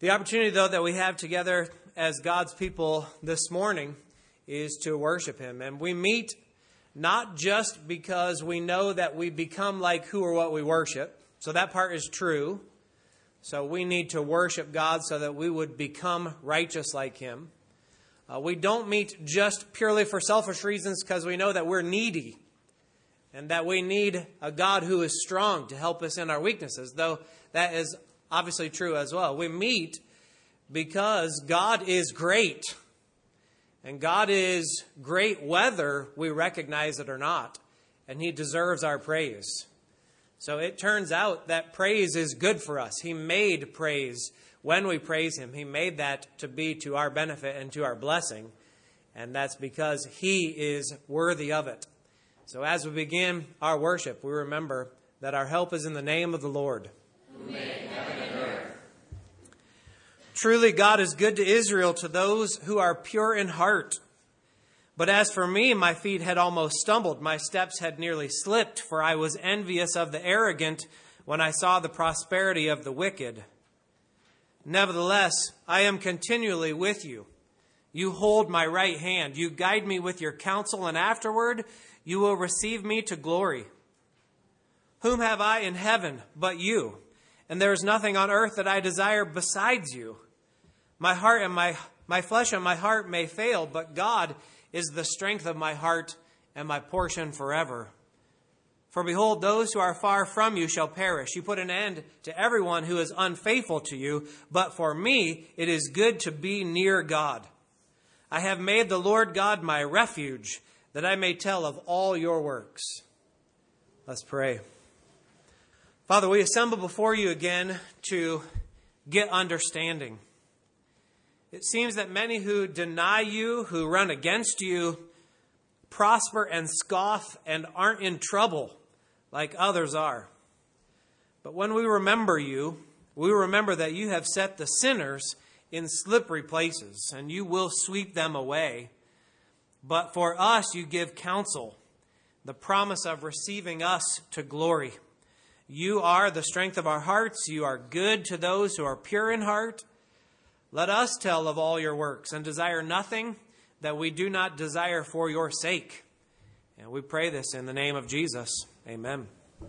The opportunity, though, that we have together as God's people this morning is to worship Him. And we meet not just because we know that we become like who or what we worship. So that part is true. So we need to worship God so that we would become righteous like Him. We don't meet just purely for selfish reasons because we know that we're needy and that we need a God who is strong to help us in our weaknesses, though that is obviously true as well. We meet because God is great, and God is great whether we recognize it or not, and He deserves our praise. So it turns out that praise is good for us. He made praise when we praise Him. He made that to be to our benefit and to our blessing, and that's because He is worthy of it. So as we begin our worship, we remember that our help is in the name of the Lord, who made heaven and earth. Truly, God is good to Israel, to those who are pure in heart. But as for me, my feet had almost stumbled. My steps had nearly slipped, for I was envious of the arrogant when I saw the prosperity of the wicked. Nevertheless, I am continually with you. You hold my right hand. You guide me with your counsel, and afterward you will receive me to glory. Whom have I in heaven but you? And there is nothing on earth that I desire besides you. My heart and my flesh and my heart may fail, but God is the strength of my heart and my portion forever. For behold, those who are far from you shall perish. You put an end to everyone who is unfaithful to you, but for me it is good to be near God. I have made the Lord God my refuge, that I may tell of all your works. Let's pray. Father, we assemble before you again to get understanding. It seems that many who deny you, who run against you, prosper and scoff and aren't in trouble like others are. But when we remember you, we remember that you have set the sinners in slippery places, and you will sweep them away. But for us, you give counsel, the promise of receiving us to glory. You are the strength of our hearts. You are good to those who are pure in heart. Let us tell of all your works and desire nothing that we do not desire for your sake. And we pray this in the name of Jesus. Amen.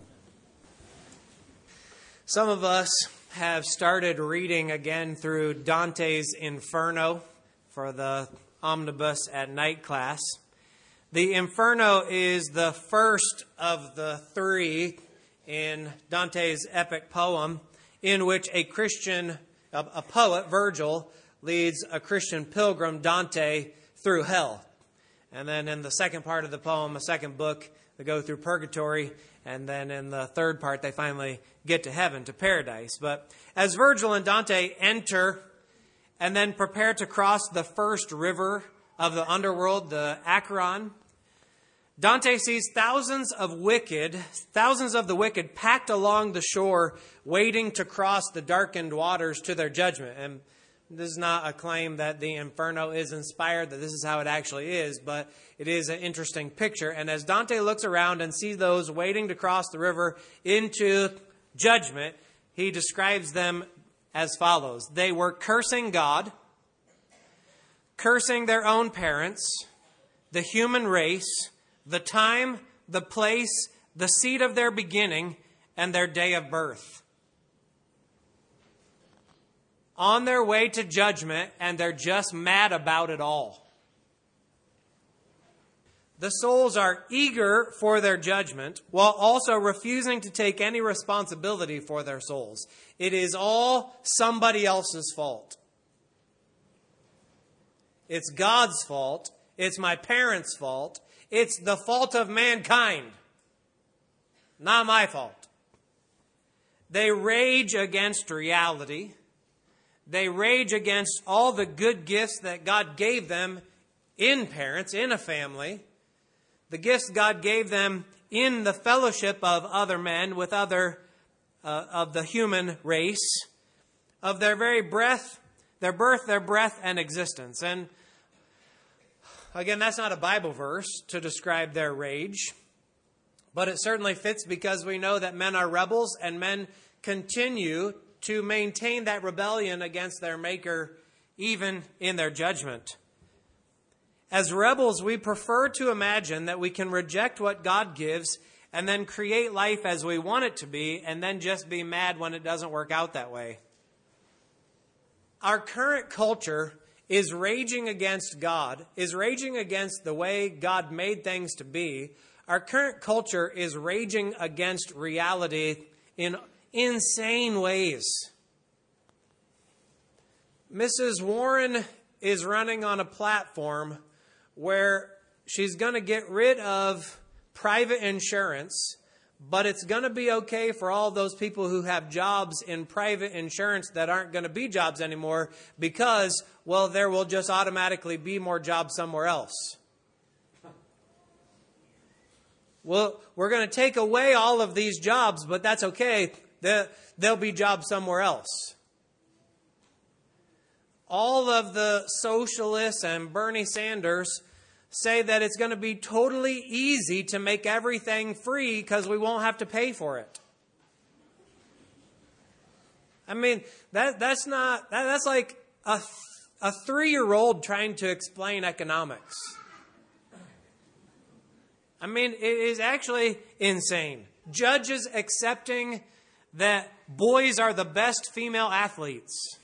Some of us have started reading again through Dante's Inferno for the omnibus at night class. The Inferno is the first of the three in Dante's epic poem in which a poet, Virgil, leads a Christian pilgrim, Dante, through hell. And then in the second part of the poem, a second book, they go through purgatory. And then in the third part, they finally get to heaven, to paradise. But as Virgil and Dante enter and then prepare to cross the first river of the underworld, the Acheron, Dante sees thousands of the wicked packed along the shore, waiting to cross the darkened waters to their judgment. And this is not a claim that the Inferno is inspired, that this is how it actually is, but it is an interesting picture. And as Dante looks around and sees those waiting to cross the river into judgment, he describes them as follows. They were cursing God, cursing their own parents, the human race, the time, the place, the seed of their beginning, and their day of birth. On their way to judgment, and they're just mad about it all. The souls are eager for their judgment, while also refusing to take any responsibility for their souls. It is all somebody else's fault. It's God's fault. It's my parents' fault. It's the fault of mankind. Not my fault. They rage against reality. They rage against all the good gifts that God gave them in parents, in a family. The gifts God gave them in the fellowship of other men with other of the human race, of their very breath, their birth, their breath, and existence. And again, that's not a Bible verse to describe their rage, but it certainly fits because we know that men are rebels and men continue to maintain that rebellion against their Maker, even in their judgment. As rebels, we prefer to imagine that we can reject what God gives and then create life as we want it to be, and then just be mad when it doesn't work out that way. Our current culture is raging against God, is raging against the way God made things to be. Our current culture is raging against reality in insane ways. Mrs. Warren is running on a platform where she's going to get rid of private insurance, but it's going to be okay for all those people who have jobs in private insurance that aren't going to be jobs anymore because, well, there will just automatically be more jobs somewhere else. Well, we're going to take away all of these jobs, but that's okay. There'll be jobs somewhere else. All of the socialists and Bernie Sanders say that it's going to be totally easy to make everything free because we won't have to pay for it. I mean, that's like a 3-year-old trying to explain economics. I mean, it is actually insane. Judges accepting that boys are the best female athletes.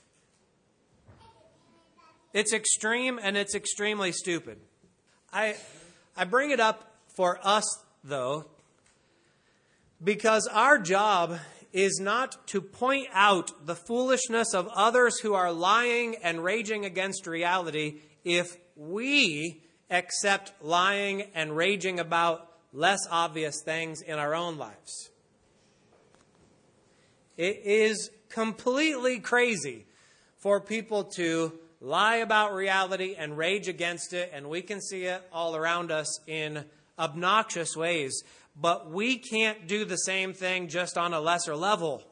It's extreme and it's extremely stupid. I bring it up for us, though, because our job is not to point out the foolishness of others who are lying and raging against reality if we accept lying and raging about less obvious things in our own lives. It is completely crazy for people to lie about reality and rage against it, and we can see it all around us in obnoxious ways. But we can't do the same thing just on a lesser level.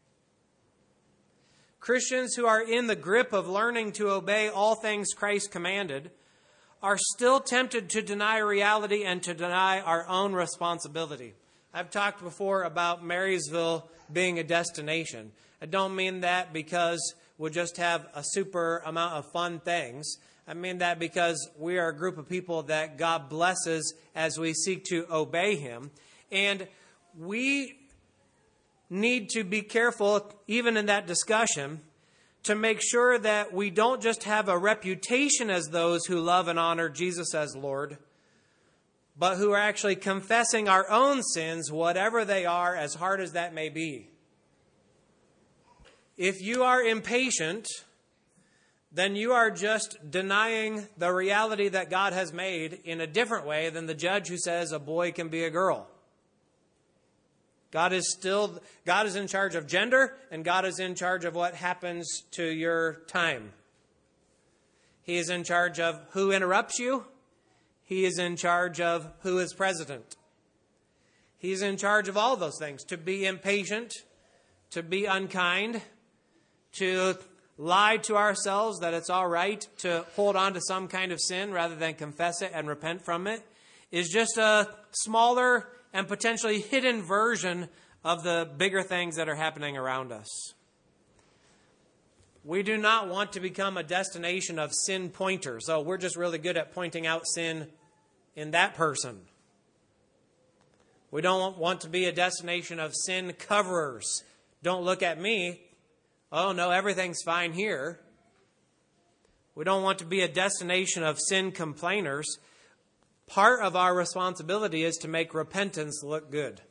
Christians who are in the grip of learning to obey all things Christ commanded are still tempted to deny reality and to deny our own responsibility. I've talked before about Marysville being a destination. I don't mean that because we'll just have a super amount of fun things. I mean that because we are a group of people that God blesses as we seek to obey Him. And we need to be careful, even in that discussion, to make sure that we don't just have a reputation as those who love and honor Jesus as Lord, but who are actually confessing our own sins, whatever they are, as hard as that may be. If you are impatient, then you are just denying the reality that God has made in a different way than the judge who says a boy can be a girl. God is in charge of gender, and God is in charge of what happens to your time. He is in charge of who interrupts you. He is in charge of who is president. He's in charge of all those things. To be impatient, to be unkind, to lie to ourselves that it's all right to hold on to some kind of sin rather than confess it and repent from it is just a smaller and potentially hidden version of the bigger things that are happening around us. We do not want to become a destination of sin pointers. So we're just really good at pointing out sin in that person. We don't want to be a destination of sin coverers. Don't look at me. Oh, no, everything's fine here. We don't want to be a destination of sin complainers. Part of our responsibility is to make repentance look good.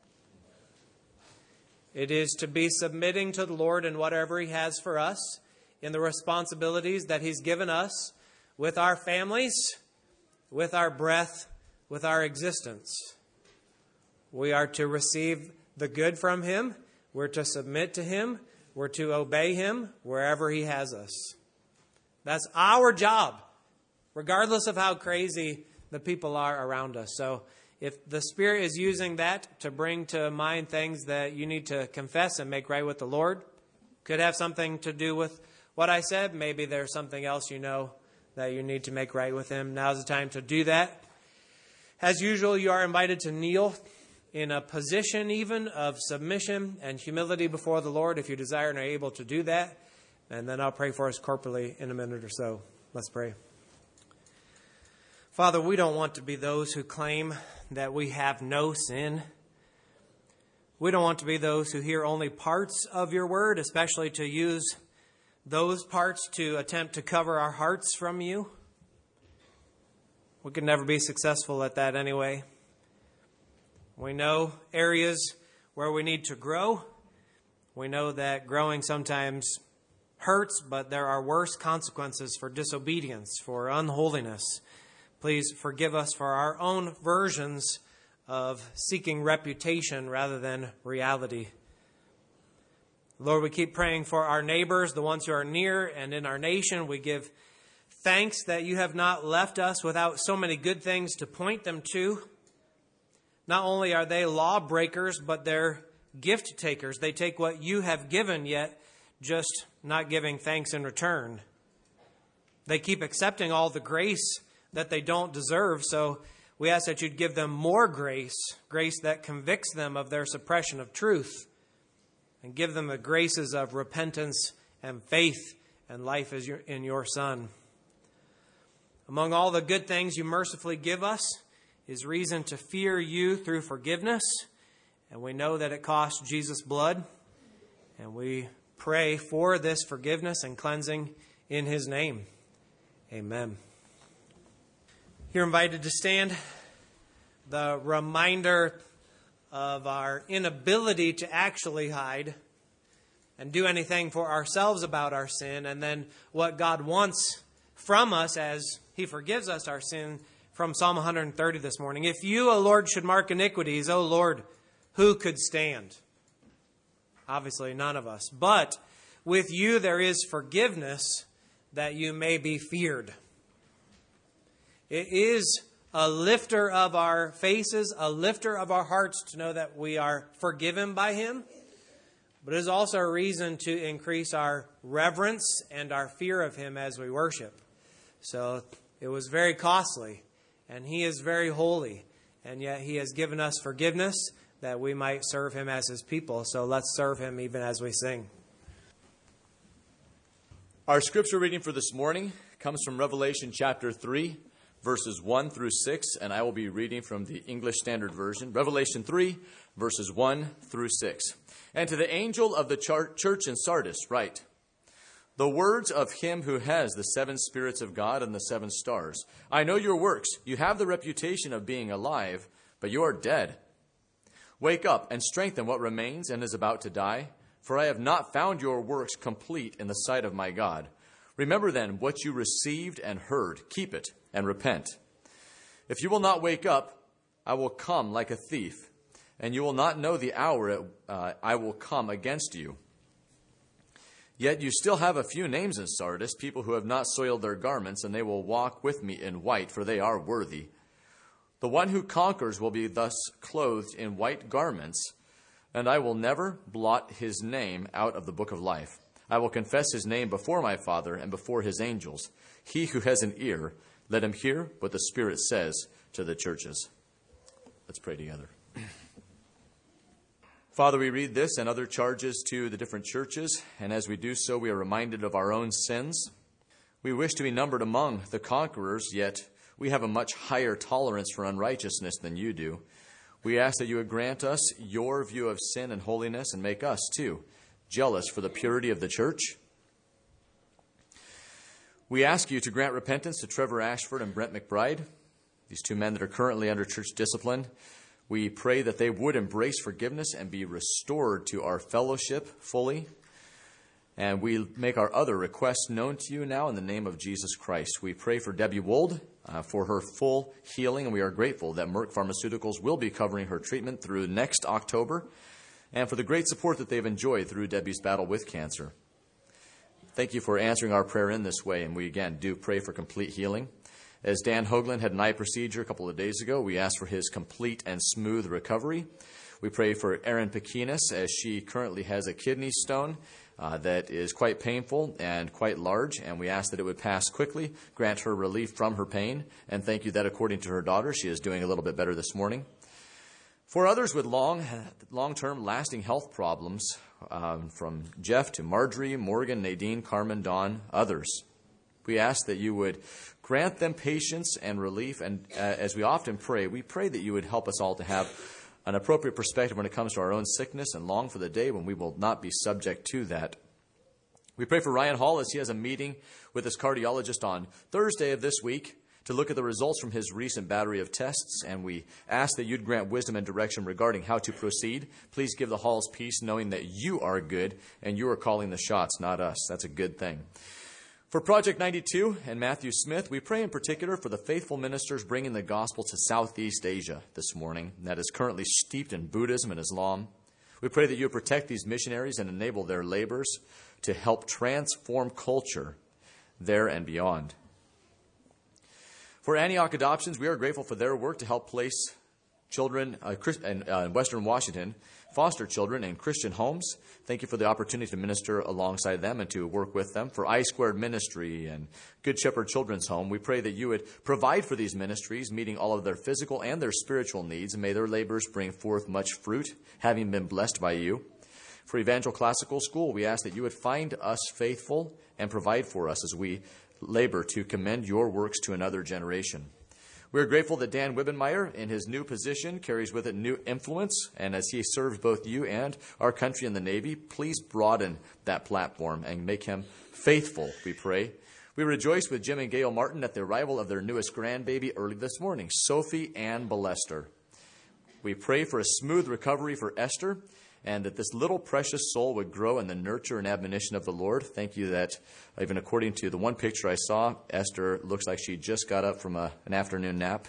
It is to be submitting to the Lord in whatever He has for us, in the responsibilities that He's given us, with our families, with our breath, with our existence. We are to receive the good from Him. We're to submit to Him. We're to obey Him wherever He has us. That's our job, regardless of how crazy the people are around us. So if the Spirit is using that to bring to mind things that you need to confess and make right with the Lord, could have something to do with what I said. Maybe there's something else you know that you need to make right with Him. Now's the time to do that. As usual, you are invited to kneel in a position even of submission and humility before the Lord if you desire and are able to do that. And then I'll pray for us corporately in a minute or so. Let's pray. Father, we don't want to be those who claim that we have no sin. We don't want to be those who hear only parts of your word, especially to use those parts to attempt to cover our hearts from you. We could never be successful at that anyway. We know areas where we need to grow. We know that growing sometimes hurts, but there are worse consequences for disobedience, for unholiness. Please forgive us for our own versions of seeking reputation rather than reality. Lord, we keep praying for our neighbors, the ones who are near and in our nation. We give thanks that you have not left us without so many good things to point them to. Not only are they lawbreakers, but they're gift takers. They take what you have given, yet just not giving thanks in return. They keep accepting all the grace that they don't deserve, so we ask that you'd give them more grace, grace that convicts them of their suppression of truth, and give them the graces of repentance and faith and life in your Son. Among all the good things you mercifully give us is reason to fear you through forgiveness, and we know that it cost Jesus blood, and we pray for this forgiveness and cleansing in his name. Amen. You're invited to stand. The reminder of our inability to actually hide and do anything for ourselves about our sin, and then what God wants from us as he forgives us our sin from Psalm 130 this morning. If you, O Lord, should mark iniquities, O Lord, who could stand? Obviously, none of us. But with you there is forgiveness that you may be feared. It is a lifter of our faces, a lifter of our hearts to know that we are forgiven by him. But it is also a reason to increase our reverence and our fear of him as we worship. So it was very costly, and he is very holy, and yet he has given us forgiveness that we might serve him as his people. So let's serve him even as we sing. Our scripture reading for this morning comes from Revelation chapter 3, verses 1 through 6, and I will be reading from the English Standard Version. Revelation 3, verses 1 through 6. And to the angel of the church in Sardis write, the words of him who has the 7 spirits of God and the 7 stars. I know your works. You have the reputation of being alive, but you are dead. Wake up and strengthen what remains and is about to die, for I have not found your works complete in the sight of my God. Remember then what you received and heard. Keep it and repent. If you will not wake up, I will come like a thief, and you will not know the hour I will come against you. Yet you still have a few names in Sardis, people who have not soiled their garments, and they will walk with me in white, for they are worthy. The one who conquers will be thus clothed in white garments, and I will never blot his name out of the book of life. I will confess his name before my Father and before his angels. He who has an ear, let him hear what the Spirit says to the churches. Let's pray together. Father, we read this and other charges to the different churches, and as we do so, we are reminded of our own sins. We wish to be numbered among the conquerors, yet we have a much higher tolerance for unrighteousness than you do. We ask that you would grant us your view of sin and holiness and make us, too, jealous for the purity of the church. We ask you to grant repentance to Trevor Ashford and Brent McBride, these 2 men that are currently under church discipline. We pray that they would embrace forgiveness and be restored to our fellowship fully. And we make our other requests known to you now in the name of Jesus Christ. We pray for Debbie Wold for her full healing, and we are grateful that Merck Pharmaceuticals will be covering her treatment through next October, and for the great support that they've enjoyed through Debbie's battle with cancer. Thank you for answering our prayer in this way, and we again do pray for complete healing. As Dan Hoagland had an eye procedure a couple of days ago, we ask for his complete and smooth recovery. We pray for Erin Pekinis as she currently has a kidney stone that is quite painful and quite large, and we ask that it would pass quickly, grant her relief from her pain, and thank you that according to her daughter, she is doing a little bit better this morning. For others with long-term lasting health problems, from Jeff to Marjorie, Morgan, Nadine, Carmen, Dawn, others, we ask that you would grant them patience and relief. And as we often pray, we pray that you would help us all to have an appropriate perspective when it comes to our own sickness and long for the day when we will not be subject to that. We pray for Ryan Hall as he has a meeting with his cardiologist on Thursday of this week to look at the results from his recent battery of tests, and we ask that you'd grant wisdom and direction regarding how to proceed. Please give the Halls peace, knowing that you are good and you are calling the shots, not us. That's a good thing. For Project 92 and Matthew Smith, we pray in particular for the faithful ministers bringing the gospel to Southeast Asia this morning that is currently steeped in Buddhism and Islam. We pray that you protect these missionaries and enable their labors to help transform culture there and beyond. For Antioch Adoptions, we are grateful for their work to help place children in Western Washington, foster children in Christian homes. Thank you for the opportunity to minister alongside them and to work with them. For I Squared Ministry and Good Shepherd Children's Home, we pray that you would provide for these ministries, meeting all of their physical and their spiritual needs, and may their labors bring forth much fruit, having been blessed by you. For Evangel Classical School, we ask that you would find us faithful and provide for us as we labor to commend your works to another generation. We are grateful that Dan Wibbenmeyer, in his new position, carries with it new influence, and as he serves both you and our country in the Navy, please broaden that platform and make him faithful, we pray. We rejoice with Jim and Gail Martin at the arrival of their newest grandbaby early this morning, Sophie Ann Ballester. We pray for a smooth recovery for Esther, and that this little precious soul would grow in the nurture and admonition of the Lord. Thank you that, even according to the one picture I saw, Esther looks like she just got up from an afternoon nap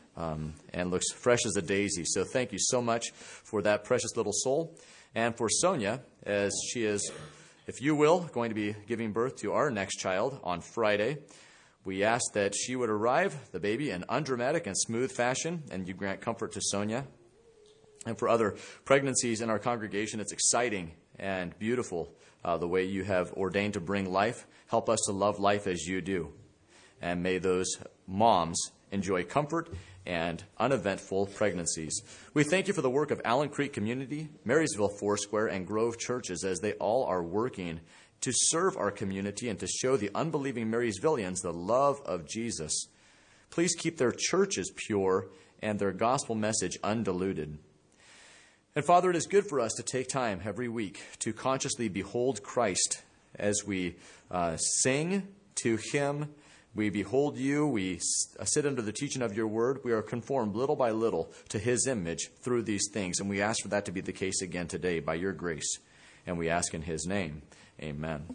and looks fresh as a daisy. So thank you so much for that precious little soul. And for Sonia, as she is, if you will, going to be giving birth to our next child on Friday, we ask that she would arrive, the baby, in undramatic and smooth fashion, and you grant comfort to Sonia. And for other pregnancies in our congregation, it's exciting and beautiful the way you have ordained to bring life. Help us to love life as you do. And may those moms enjoy comfort and uneventful pregnancies. We thank you for the work of Allen Creek Community, Marysville Foursquare, and Grove Churches as they all are working to serve our community and to show the unbelieving Marysvillians the love of Jesus. Please keep their churches pure and their gospel message undiluted. And Father, it is good for us to take time every week to consciously behold Christ as we sing to him. We behold you. We sit under the teaching of your word. We are conformed little by little to his image through these things. And we ask for that to be the case again today by your grace. And we ask in his name. Amen.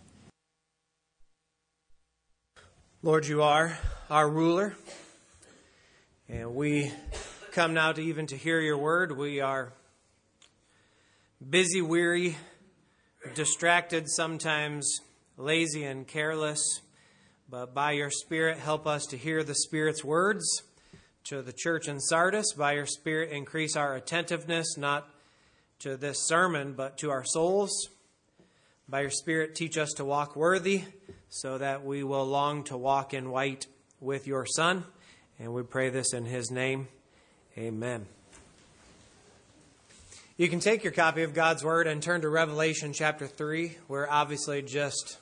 Lord, you are our ruler. And we come now to even to hear your word. We are busy, weary, distracted, sometimes lazy and careless. But by your Spirit, help us to hear the Spirit's words to the church in Sardis. By your Spirit, increase our attentiveness, not to this sermon, but to our souls. By your Spirit, teach us to walk worthy, so that we will long to walk in white with your Son. And we pray this in his name. Amen. You can take your copy of God's Word and turn to Revelation chapter 3. We're obviously just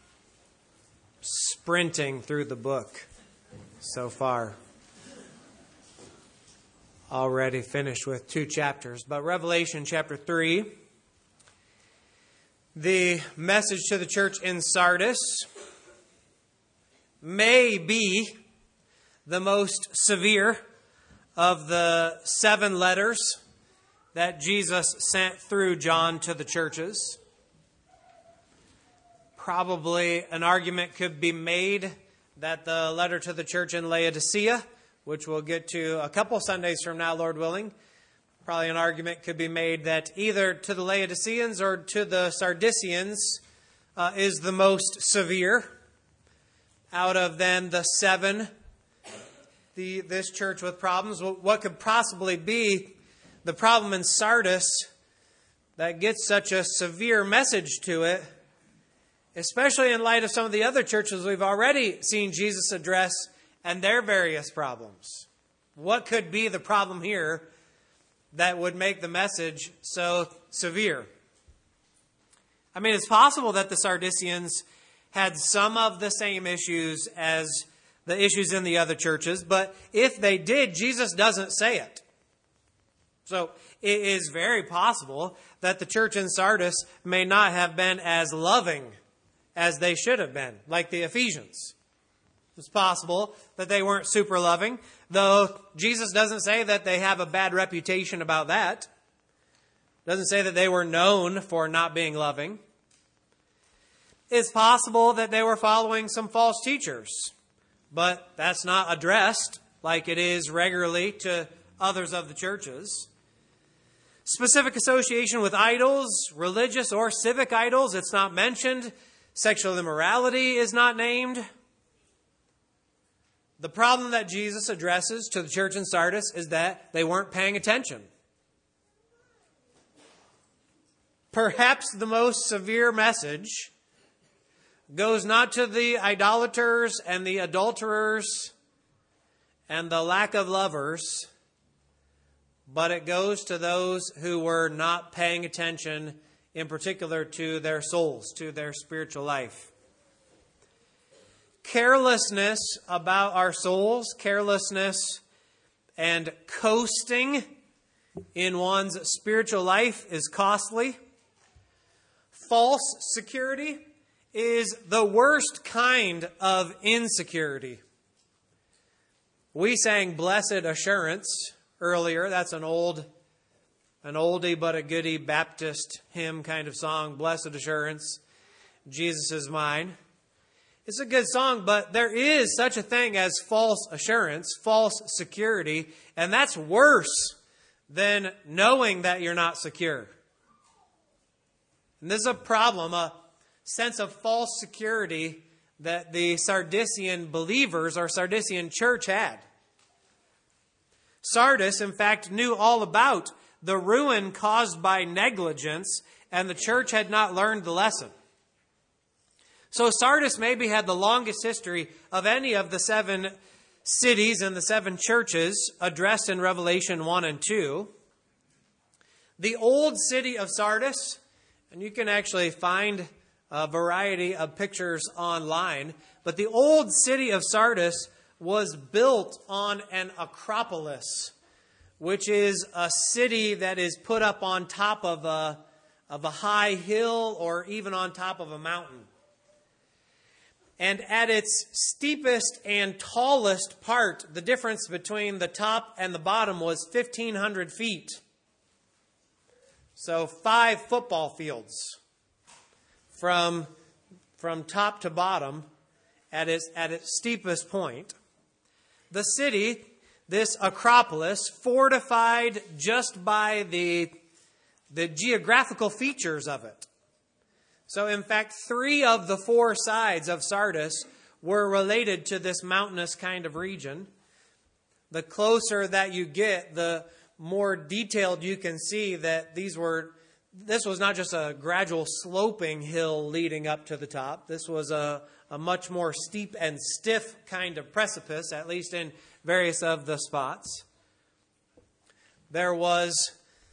sprinting through the book so far. Already finished with 2 chapters. But Revelation chapter 3, the message to the church in Sardis may be the most severe of the 7 letters that Jesus sent through John to the churches. Probably an argument could be made that the letter to the church in Laodicea, which we'll get to a couple Sundays from now, Lord willing, probably an argument could be made that either to the Laodiceans or to the Sardisians is the most severe. Out of then the 7, this church with problems, what could possibly be the problem in Sardis that gets such a severe message to it, especially in light of some of the other churches we've already seen Jesus address and their various problems? What could be the problem here that would make the message so severe. I mean, it's possible that the Sardisians had some of the same issues as the issues in the other churches, but if they did, Jesus doesn't say it. So it is very possible that the church in Sardis may not have been as loving as they should have been, like the Ephesians. It's possible that they weren't super loving, though Jesus doesn't say that they have a bad reputation about that. Doesn't say that they were known for not being loving. It's possible that they were following some false teachers, but that's not addressed like it is regularly to others of the churches. Specific association with idols, religious or civic idols, it's not mentioned. Sexual immorality is not named. The problem that Jesus addresses to the church in Sardis is that they weren't paying attention. Perhaps the most severe message goes not to the idolaters and the adulterers and the lack of lovers, but it goes to those who were not paying attention, in particular to their souls, to their spiritual life. Carelessness about our souls, carelessness and coasting in one's spiritual life is costly. False security is the worst kind of insecurity. We sang Blessed Assurance earlier. That's an oldie but a goodie Baptist hymn kind of song. Blessed Assurance, Jesus is mine. It's a good song, but there is such a thing as false assurance, false security, and that's worse than knowing that you're not secure. And this is a problem, a sense of false security that the Sardisian believers or Sardisian church had. Sardis, in fact, knew all about the ruin caused by negligence, and the church had not learned the lesson. So Sardis maybe had the longest history of any of the 7 cities and the 7 churches addressed in Revelation 1 and 2. The old city of Sardis, and you can actually find a variety of pictures online, but the old city of Sardis was built on an acropolis, which is a city that is put up on top of a high hill or even on top of a mountain. And at its steepest and tallest part, the difference between the top and the bottom was 1,500 feet. So 5 football fields from top to bottom at its steepest point. The city, this acropolis, fortified just by the geographical features of it. So, in fact, 3 of the 4 sides of Sardis were related to this mountainous kind of region. The closer that you get, the more detailed you can see that this was not just a gradual sloping hill leading up to the top. This was a much more steep and stiff kind of precipice, at least in various of the spots. There was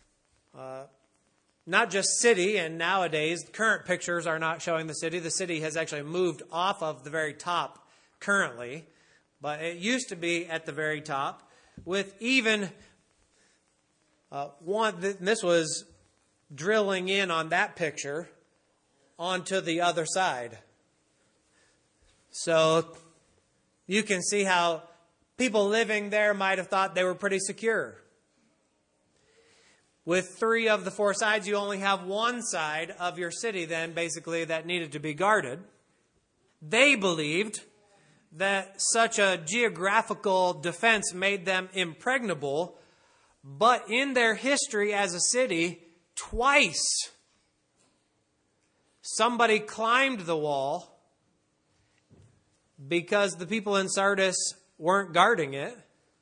not just city, and nowadays current pictures are not showing the city. The city has actually moved off of the very top currently, but it used to be at the very top with even this was drilling in on that picture onto the other side. So you can see how people living there might have thought they were pretty secure. With 3 of the 4 sides, you only have one side of your city then, basically, that needed to be guarded. They believed that such a geographical defense made them impregnable, but in their history as a city, twice somebody climbed the wall because the people in Sardis weren't guarding it.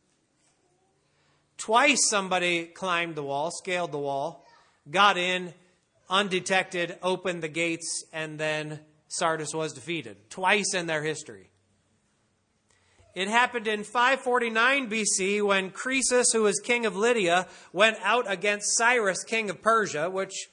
Twice somebody climbed the wall, scaled the wall, got in, undetected, opened the gates, and then Sardis was defeated. Twice in their history. It happened in 549 BC when Croesus, who was king of Lydia, went out against Cyrus, king of Persia, which,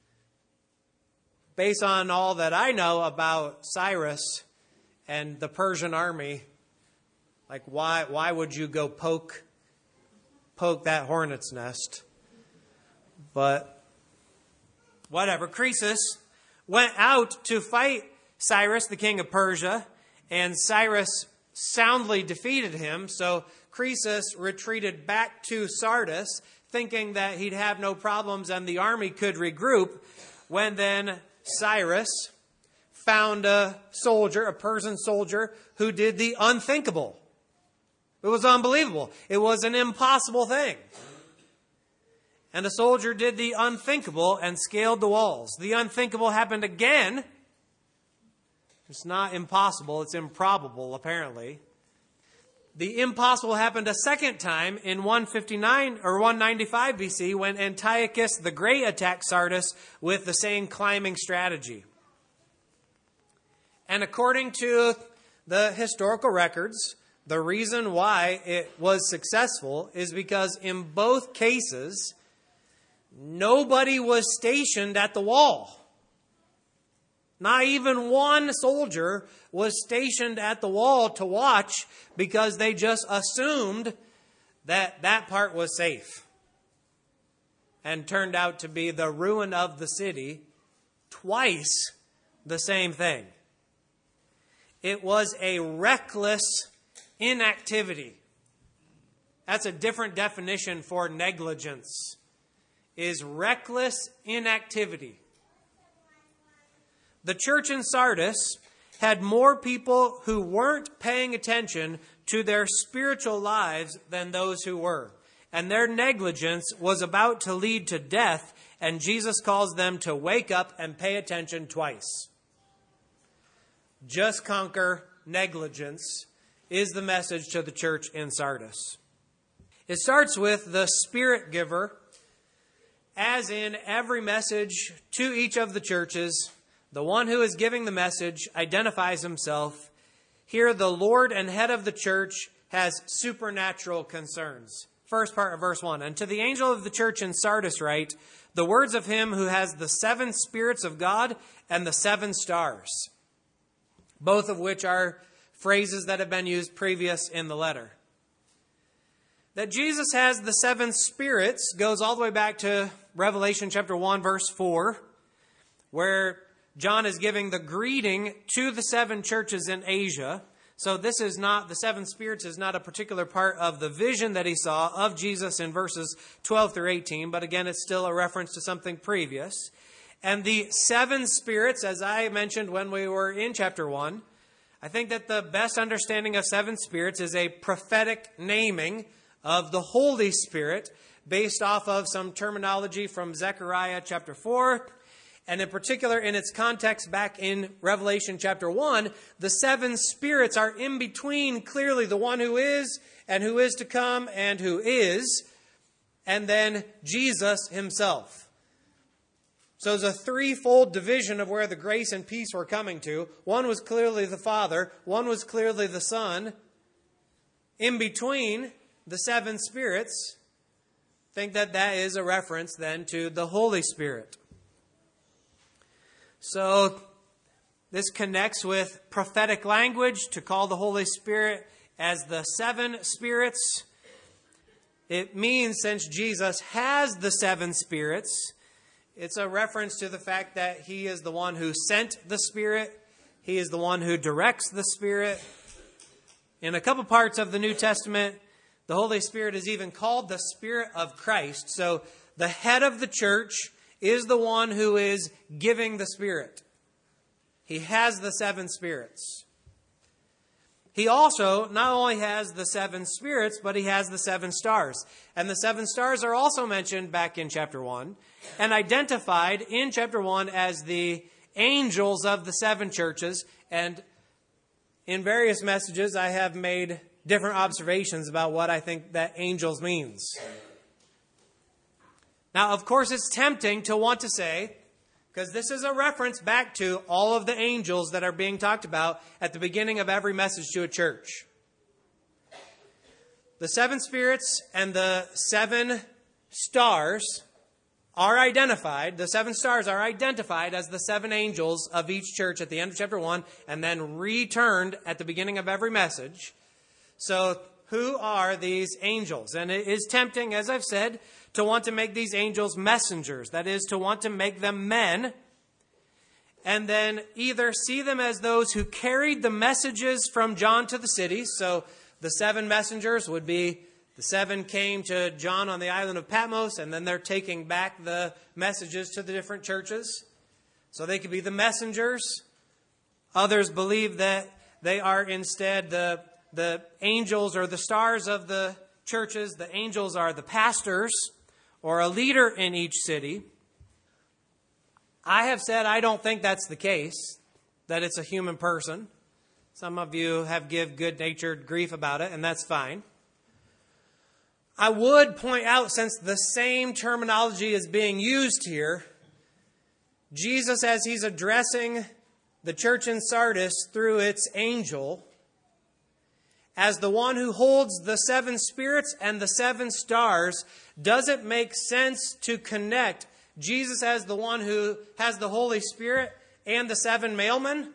based on all that I know about Cyrus and the Persian army, like why would you go poke that hornet's nest? But whatever. Croesus went out to fight Cyrus, the king of Persia, and Cyrus soundly defeated him. So Croesus retreated back to Sardis, thinking that he'd have no problems and the army could regroup, when then Cyrus found a Persian soldier, who did the unthinkable. It was unbelievable. It was an impossible thing. And the soldier did the unthinkable and scaled the walls. The unthinkable happened again. It's not impossible, it's improbable, apparently. The impossible happened a second time in 159 or 195 BC when Antiochus the Great attacked Sardis with the same climbing strategy. And according to the historical records, the reason why it was successful is because in both cases, nobody was stationed at the wall. Not even one soldier was stationed at the wall to watch, because they just assumed that that part was safe. And turned out to be the ruin of the city. Twice the same thing. It was a reckless inactivity. That's a different definition for negligence. Is reckless inactivity. The church in Sardis had more people who weren't paying attention to their spiritual lives than those who were. And their negligence was about to lead to death, and Jesus calls them to wake up and pay attention twice. Just conquer negligence is the message to the church in Sardis. It starts with the Spirit giver. As in every message to each of the churches, the one who is giving the message identifies himself. Here, the Lord and head of the church has supernatural concerns. First part of verse 1. And to the angel of the church in Sardis write, the words of him who has the 7 spirits of God and the 7 stars. Both of which are phrases that have been used previous in the letter. That Jesus has the 7 spirits goes all the way back to Revelation chapter 1, verse 4, where John is giving the greeting to the 7 churches in Asia. So this is not, the 7 spirits is not a particular part of the vision that he saw of Jesus in verses 12 through 18, but again, it's still a reference to something previous. And the 7 spirits, as I mentioned when we were in chapter 1, I think that the best understanding of 7 spirits is a prophetic naming of the Holy Spirit based off of some terminology from Zechariah chapter 4, and in particular in its context back in Revelation chapter 1, the 7 spirits are in between clearly the one who is and who is to come and who is, and then Jesus himself. So there's a threefold division of where the grace and peace were coming to. One was clearly the Father, one was clearly the Son. In between the 7 spirits, I think that that is a reference then to the Holy Spirit. So this connects with prophetic language to call the Holy Spirit as the 7 spirits. It means since Jesus has the 7 spirits, it's a reference to the fact that he is the one who sent the Spirit. He is the one who directs the Spirit. In a couple parts of the New Testament, the Holy Spirit is even called the Spirit of Christ. So the head of the church is the one who is giving the Spirit. He has the 7 spirits. He also not only has the 7 spirits, but he has the 7 stars. And the 7 stars are also mentioned back in chapter 1 and identified in chapter 1 as the angels of the 7 churches. And in various messages, I have made different observations about what I think that angels means. Now, of course, it's tempting to want to say, because this is a reference back to all of the angels that are being talked about at the beginning of every message to a church. the seven spirits and the seven stars are identified. The seven stars are identified as the seven angels of each church at the end of chapter 1 and then returned at the beginning of every message. So who are these angels? And it is tempting, as I've said, to want to make these angels messengers. That is, to want to make them men and then either see them as those who carried the messages from John to the cities. So the seven messengers would be the seven came to John on the island of Patmos, and then they're taking back the messages to the different churches. So they could be the messengers. Others believe that they are instead the angels or the stars of the churches. The angels are the pastors or a leader in each city. I have said I don't think that's the case, that it's a human person. Some of you have give good-natured grief about it, and that's fine. I would point out, since the same terminology is being used here, Jesus, as he's addressing the church in Sardis through its angel, as the one who holds the seven spirits and the seven stars, does it make sense to connect Jesus as the one who has the Holy Spirit and the seven mailmen?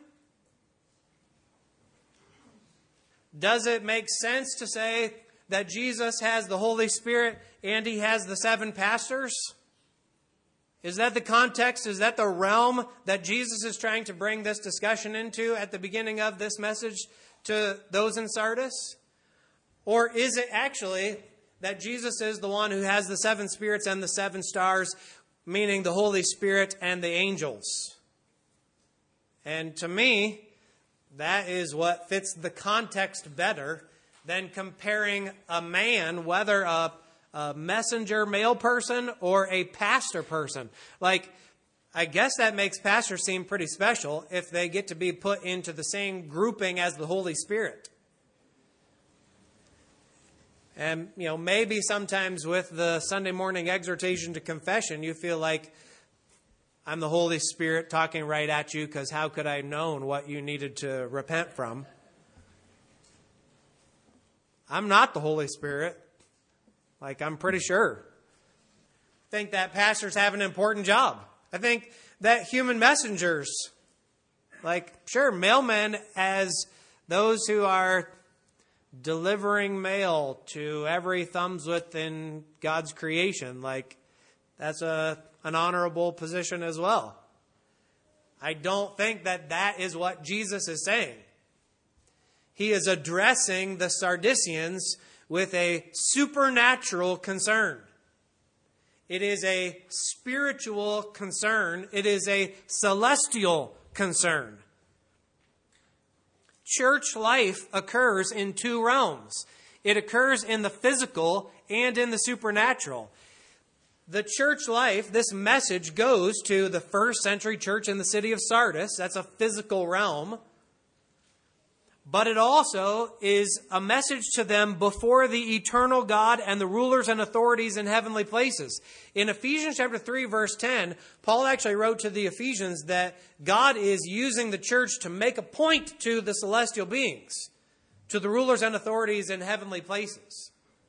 Does it make sense to say that Jesus has the Holy Spirit and he has the seven pastors? Is that the context? Is that the realm that Jesus is trying to bring this discussion into at the beginning of this message to those in Sardis? Or is it actually that Jesus is the one who has the seven spirits and the seven stars, meaning the Holy Spirit and the angels? And to me, that is what fits the context better than comparing a man, whether a messenger male person or a pastor person. Like, I guess that makes pastors seem pretty special if they get to be put into the same grouping as the Holy Spirit. And, maybe sometimes with the Sunday morning exhortation to confession, you feel like I'm the Holy Spirit talking right at you because how could I have known what you needed to repent from? I'm not the Holy Spirit. I'm pretty sure. I think that pastors have an important job. I think that human messengers, sure, mailmen as those who are delivering mail to every thumbs width in God's creation, that's an honorable position as well. I don't think that is what Jesus is saying. He is addressing the Sardisians with a supernatural concern. It is a spiritual concern. It is a celestial concern. Church life occurs in two realms. It occurs in the physical and in the supernatural. The church life, this message goes to the first century church in the city of Sardis. That's a physical realm. But it also is a message to them before the eternal God and the rulers and authorities in heavenly places. In Ephesians chapter 3, verse 10, Paul actually wrote to the Ephesians that God is using the church to make a point to the celestial beings, to the rulers and authorities in heavenly places.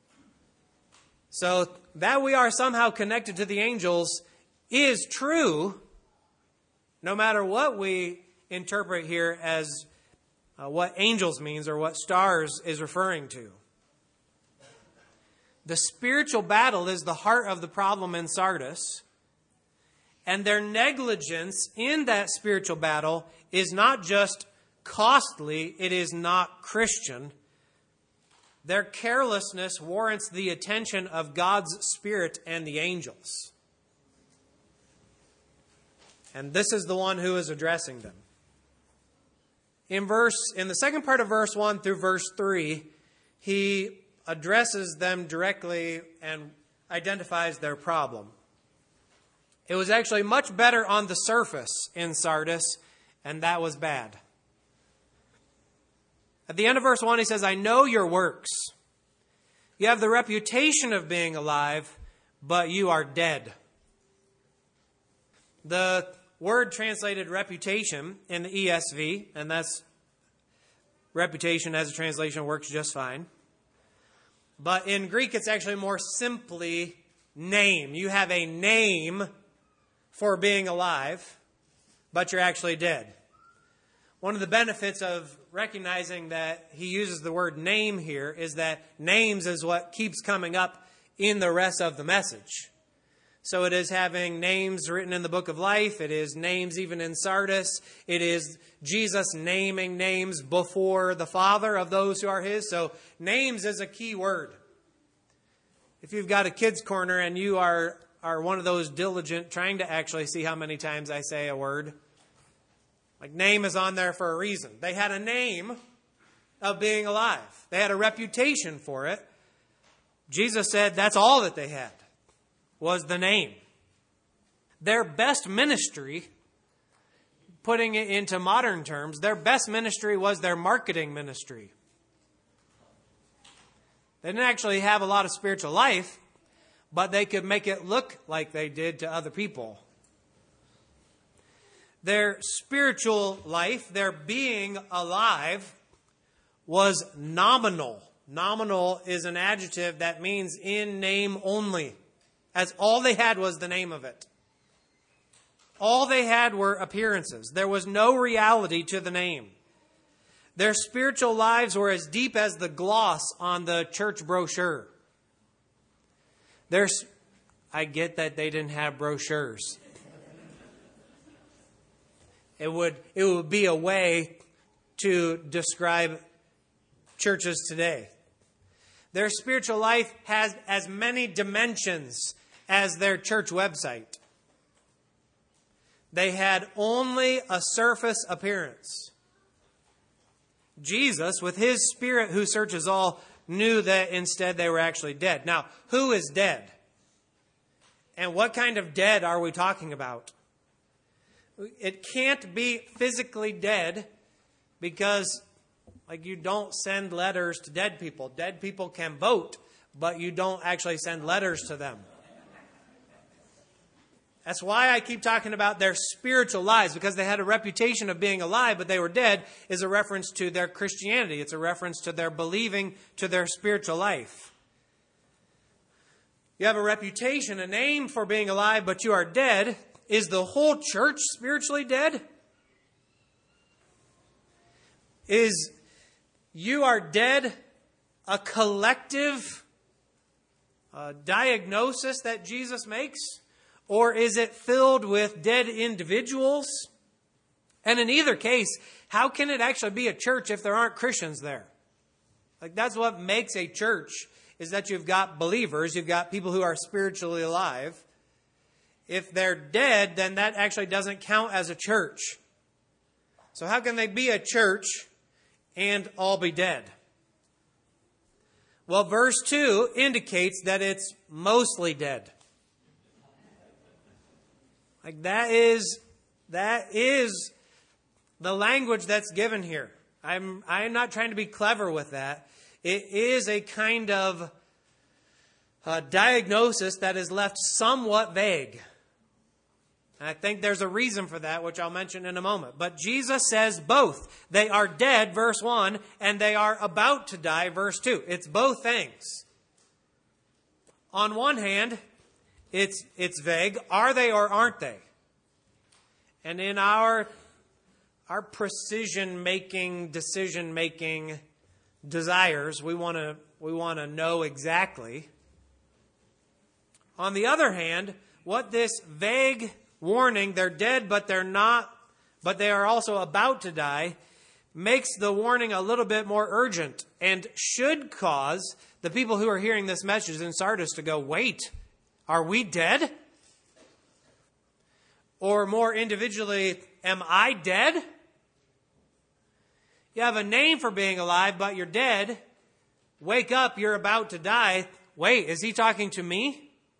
So that we are somehow connected to the angels is true, no matter what we interpret here as what angels means or what stars is referring to. The spiritual battle is the heart of the problem in Sardis. And their negligence in that spiritual battle is not just costly, it is not Christian. Their carelessness warrants the attention of God's Spirit and the angels. And this is the one who is addressing them. In the second part of verse 1 through verse 3, he addresses them directly and identifies their problem. It was actually much better on the surface in Sardis, and that was bad. At the end of verse 1, he says, I know your works. You have the reputation of being alive, but you are dead. The word translated reputation in the ESV, and that's reputation as a translation works just fine. But in Greek, it's actually more simply name. You have a name for being alive, but you're actually dead. One of the benefits of recognizing that he uses the word name here is that names is what keeps coming up in the rest of the message. So it is having names written in the book of life. It is names even in Sardis. It is Jesus naming names before the Father of those who are his. So names is a key word. If you've got a kid's corner and you are one of those diligent, trying to actually see how many times I say a word, like name is on there for a reason. They had a name of being alive. They had a reputation for it. Jesus said that's all that they had, was the name. Their best ministry, putting it into modern terms, their best ministry was their marketing ministry. They didn't actually have a lot of spiritual life, but they could make it look like they did to other people. Their spiritual life, their being alive, was nominal. Nominal is an adjective that means in name only, as all they had was the name of it. All they had were appearances. There was no reality to the name. Their spiritual lives were as deep as the gloss on the church brochure. I get that they didn't have brochures. It would be a way to describe churches today. Their spiritual life has as many dimensions as their church website. They had only a surface appearance. Jesus, with his Spirit who searches all, knew that instead they were actually dead. Now, who is dead? And what kind of dead are we talking about? It can't be physically dead because, you don't send letters to dead people. Dead people can vote, but you don't actually send letters to them. That's why I keep talking about their spiritual lives, because they had a reputation of being alive, but they were dead, is a reference to their Christianity. It's a reference to their believing, to their spiritual life. You have a reputation, a name for being alive, but you are dead. Is the whole church spiritually dead? Is you are dead a collective diagnosis that Jesus makes? Or is it filled with dead individuals? And in either case, how can it actually be a church if there aren't Christians there? That's what makes a church, is that you've got believers, you've got people who are spiritually alive. If they're dead, then that actually doesn't count as a church. So how can they be a church and all be dead? Well, verse 2 indicates that it's mostly dead. That is the language that's given here. I'm not trying to be clever with that. It is a kind of diagnosis that is left somewhat vague. And I think there's a reason for that, which I'll mention in a moment. But Jesus says both. They are dead, verse 1, and they are about to die, verse 2. It's both things. On one hand, it's vague. Are they or aren't they? And in our precision-making, decision-making desires, we want to know exactly. On the other hand, what this vague warning, they're dead, but they're not, but they are also about to die, makes the warning a little bit more urgent and should cause the people who are hearing this message in Sardis to go, wait, are we dead? Or more individually, am I dead? You have a name for being alive, but you're dead. Wake up, you're about to die. Wait, is he talking to me?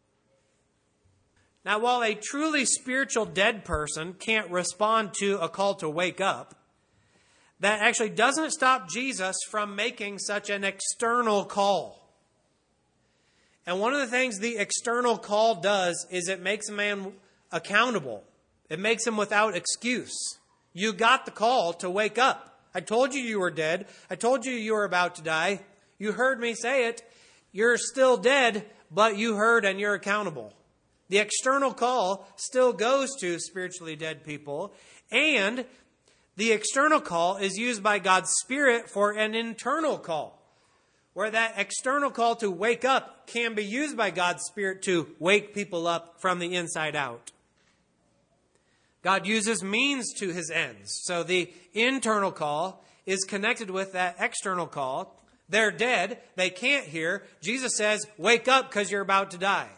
Now, while a truly spiritual dead person can't respond to a call to wake up, that actually doesn't stop Jesus from making such an external call. And one of the things the external call does is it makes a man accountable. It makes him without excuse. You got the call to wake up. I told you you were dead. I told you you were about to die. You heard me say it. you're still dead, but you heard and you're accountable. The external call still goes to spiritually dead people, and the external call is used by God's Spirit for an internal call, where that external call to wake up can be used by God's Spirit to wake people up from the inside out. God uses means to his ends. So the internal call is connected with that external call. They're dead. They can't hear. Jesus says, wake up because you're about to die.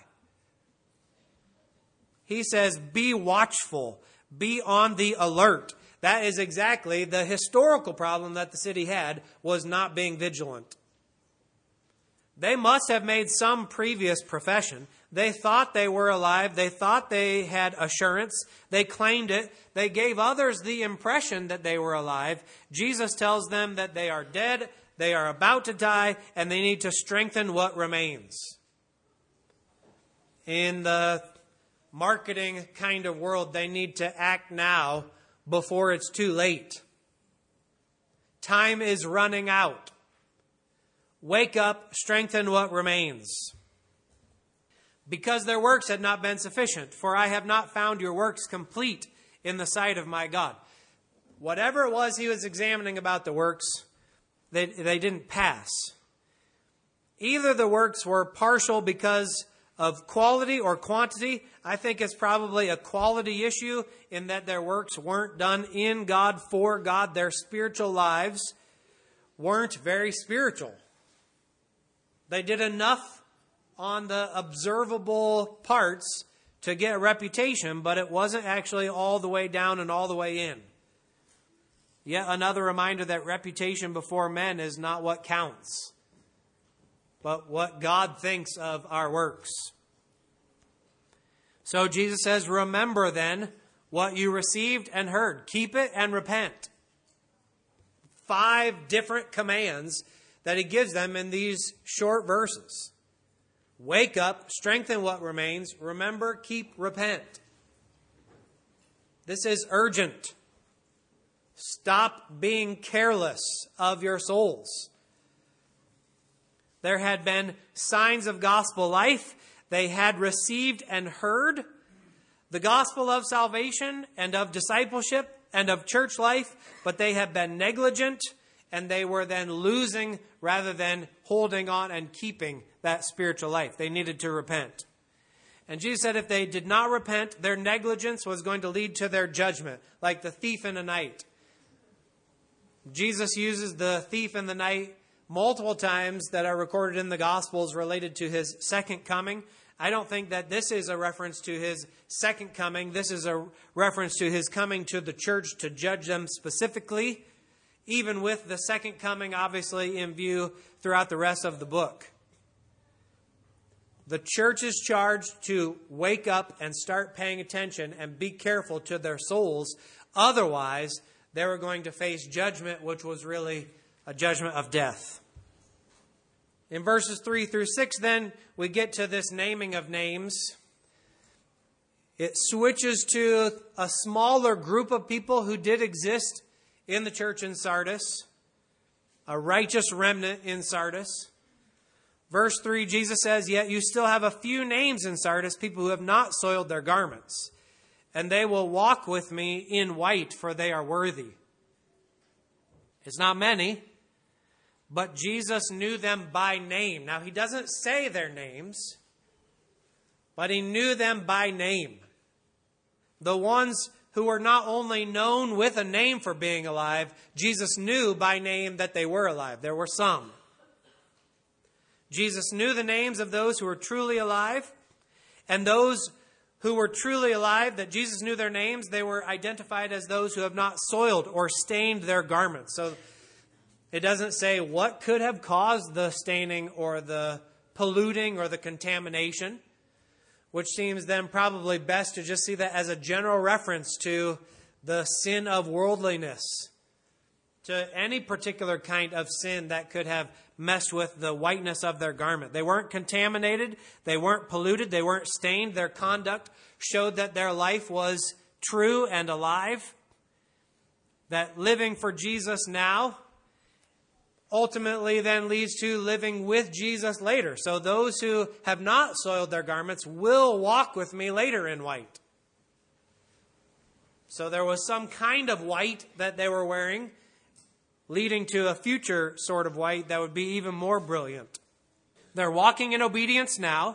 He says, be watchful. Be on the alert. That is exactly the historical problem that the city had, was not being vigilant. They must have made some previous profession. They thought they were alive. They thought they had assurance. They claimed it. They gave others the impression that they were alive. Jesus tells them that they are dead, they are about to die, and they need to strengthen what remains. In the marketing kind of world, they need to act now before it's too late. Time is running out. Wake up, strengthen what remains. Because their works had not been sufficient, for I have not found your works complete in the sight of my God. Whatever it was he was examining about the works, they didn't pass. Either the works were partial because of quality or quantity. I think it's probably a quality issue in that their works weren't done in God, for God. Their spiritual lives weren't very spiritual. They did enough on the observable parts to get a reputation, but it wasn't actually all the way down and all the way in. Yet another reminder that reputation before men is not what counts, but what God thinks of our works. So Jesus says, remember then what you received and heard. Keep it and repent. 5 different commands that he gives them in these short verses. Wake up, strengthen what remains, remember, keep, repent. This is urgent. Stop being careless of your souls. There had been signs of gospel life. They had received and heard the gospel of salvation and of discipleship and of church life, but they had been negligent, and they were then losing rather than holding on and keeping that spiritual life. They needed to repent. And Jesus said if they did not repent, their negligence was going to lead to their judgment, like the thief in the night. Jesus uses the thief in the night multiple times that are recorded in the Gospels related to his second coming. I don't think that this is a reference to his second coming. This is a reference to his coming to the church to judge them specifically, even with the second coming obviously in view throughout the rest of the book. The church is charged to wake up and start paying attention and be careful to their souls. Otherwise, they were going to face judgment, which was really a judgment of death. In verses 3 through 6, then, we get to this naming of names. It switches to a smaller group of people who did exist in the church in Sardis, a righteous remnant in Sardis. Verse 3, Jesus says, yet you still have a few names in Sardis, people who have not soiled their garments, and they will walk with me in white, for they are worthy. It's not many, but Jesus knew them by name. Now, he doesn't say their names, but he knew them by name. The ones who were not only known with a name for being alive, Jesus knew by name that they were alive. There were some. Jesus knew the names of those who were truly alive, and those who were truly alive, that Jesus knew their names, they were identified as those who have not soiled or stained their garments. So it doesn't say what could have caused the staining or the polluting or the contamination, which seems then probably best to just see that as a general reference to the sin of worldliness, to any particular kind of sin that could have messed with the whiteness of their garment. They weren't contaminated. They weren't polluted. They weren't stained. Their conduct showed that their life was true and alive, that living for Jesus now ultimately then leads to living with Jesus later. So those who have not soiled their garments will walk with me later in white. So there was some kind of white that they were wearing, leading to a future sort of white that would be even more brilliant. They're walking in obedience now,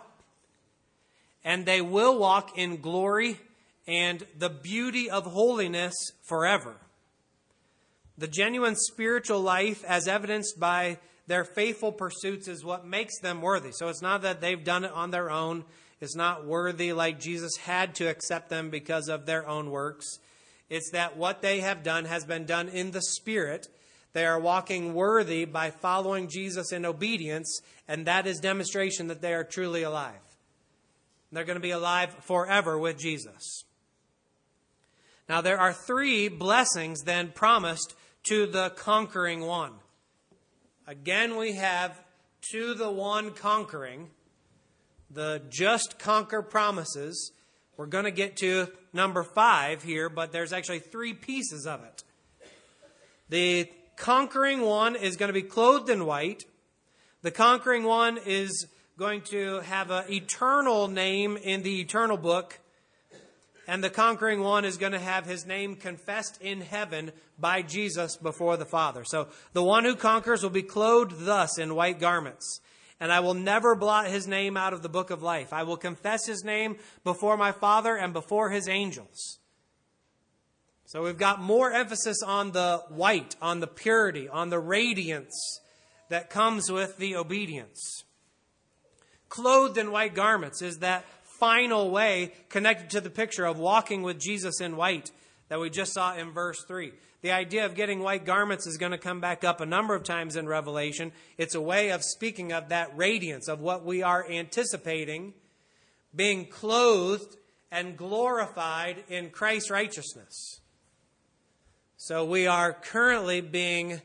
and they will walk in glory and the beauty of holiness forever. The genuine spiritual life, as evidenced by their faithful pursuits, is what makes them worthy. So it's not that they've done it on their own. It's not worthy like Jesus had to accept them because of their own works. It's that what they have done has been done in the Spirit. They are walking worthy by following Jesus in obedience, and that is demonstration that they are truly alive. They're going to be alive forever with Jesus. Now, there are 3 blessings then promised to the conquering one. Again, we have to the one conquering, the just conquer promises. We're going to get to number 5 here, but there's actually 3 pieces of it. The conquering one is going to be clothed in white. The conquering one is going to have an eternal name in the eternal book. And the conquering one is going to have his name confessed in heaven by Jesus before the Father. So the one who conquers will be clothed thus in white garments. And I will never blot his name out of the book of life. I will confess his name before my Father and before his angels. So we've got more emphasis on the white, on the purity, on the radiance that comes with the obedience. Clothed in white garments is that final way connected to the picture of walking with Jesus in white that we just saw in verse 3. The idea of getting white garments is going to come back up a number of times in Revelation. It's a way of speaking of that radiance, of what we are anticipating, being clothed and glorified in Christ's righteousness. So we are currently being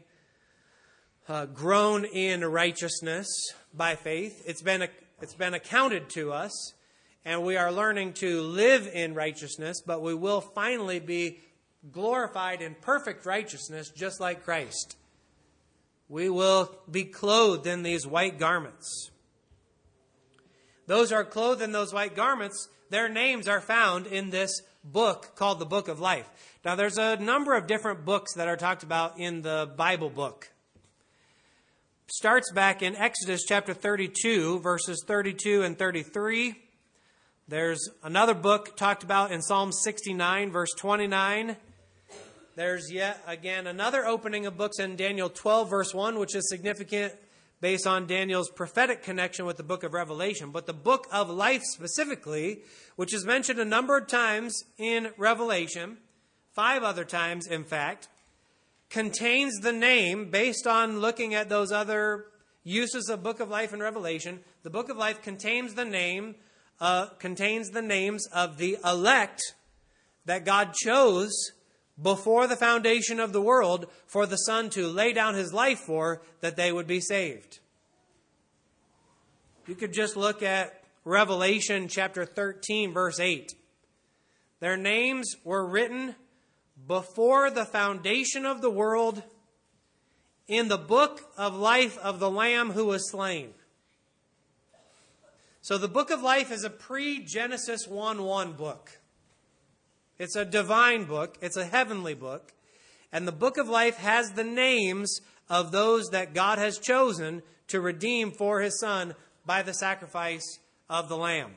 grown in righteousness by faith. It's been accounted to us, and we are learning to live in righteousness, but we will finally be glorified in perfect righteousness just like Christ. We will be clothed in these white garments. Those who are clothed in those white garments, their names are found in this book called the Book of Life. Now, there's a number of different books that are talked about in the Bible book. Starts back in Exodus chapter 32, verses 32 and 33. There's another book talked about in Psalm 69, verse 29. There's yet again another opening of books in Daniel 12, verse 1, which is significant based on Daniel's prophetic connection with the book of Revelation. But the Book of Life specifically, which is mentioned a number of times in Revelation, 5 other times in fact, contains the name, based on looking at those other uses of Book of Life in Revelation, the Book of Life contains the names of the elect that God chose before the foundation of the world for the Son to lay down his life for, that they would be saved. You could just look at Revelation chapter 13, verse 8. Their names were written before the foundation of the world in the book of life of the Lamb who was slain. So the Book of Life is a pre-Genesis 1:1 book. It's a divine book. It's a heavenly book. And the Book of Life has the names of those that God has chosen to redeem for his Son by the sacrifice of the Lamb.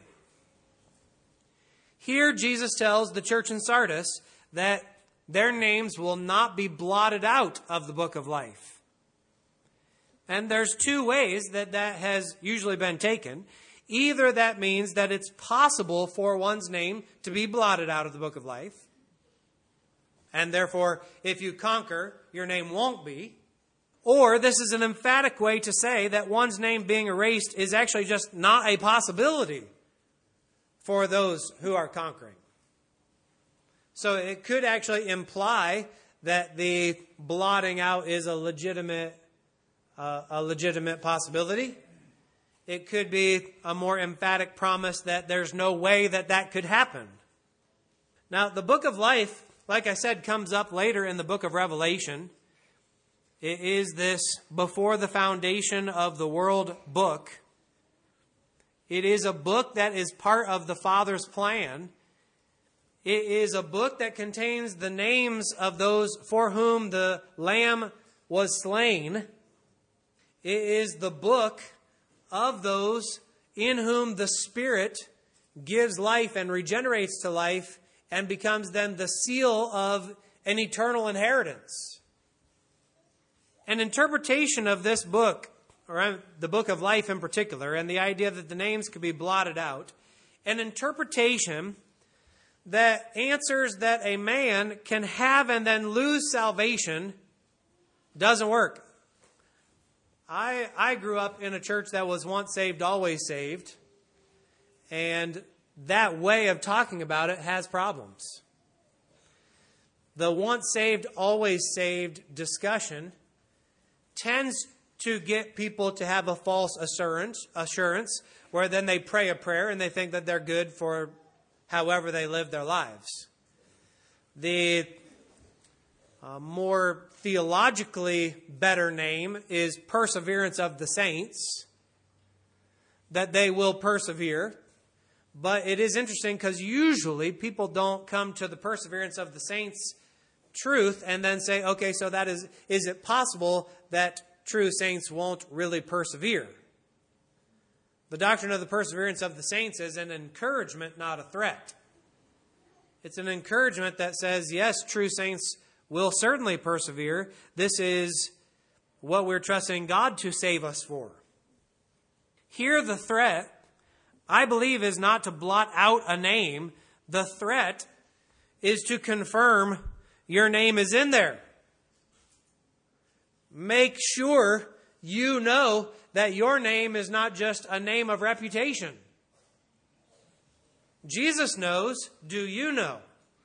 Here Jesus tells the church in Sardis that their names will not be blotted out of the Book of Life. And there's 2 ways that has usually been taken. Either that means that it's possible for one's name to be blotted out of the Book of Life, and therefore, if you conquer, your name won't be. Or this is an emphatic way to say that one's name being erased is actually just not a possibility for those who are conquering. So it could actually imply that the blotting out is a legitimate possibility. It could be a more emphatic promise that there's no way that could happen. Now, the Book of Life, like I said, comes up later in the book of Revelation. It is this before the foundation of the world book. It is a book that is part of the Father's plan. It is a book that contains the names of those for whom the Lamb was slain. It is the book of those in whom the Spirit gives life and regenerates to life and becomes then the seal of an eternal inheritance. An interpretation of this book, or the book of life in particular, and the idea that the names could be blotted out, an interpretation that answers that a man can have and then lose salvation doesn't work. I grew up in a church that was once saved, always saved, and that way of talking about it has problems. The once saved, always saved discussion tends to get people to have a false assurance, where then they pray a prayer and they think that they're good for however they live their lives. The more theologically better name is perseverance of the saints, that they will persevere. But it is interesting because usually people don't come to the perseverance of the saints truth and then say, okay, so that is it possible that true saints won't really persevere? The doctrine of the perseverance of the saints is an encouragement, not a threat. It's an encouragement that says, yes, true saints will certainly persevere. This is what we're trusting God to save us for. Here the threat, I believe, is not to blot out a name. The threat is to confirm your name is in there. Make sure you know that your name is not just a name of reputation. Jesus knows. Do you know?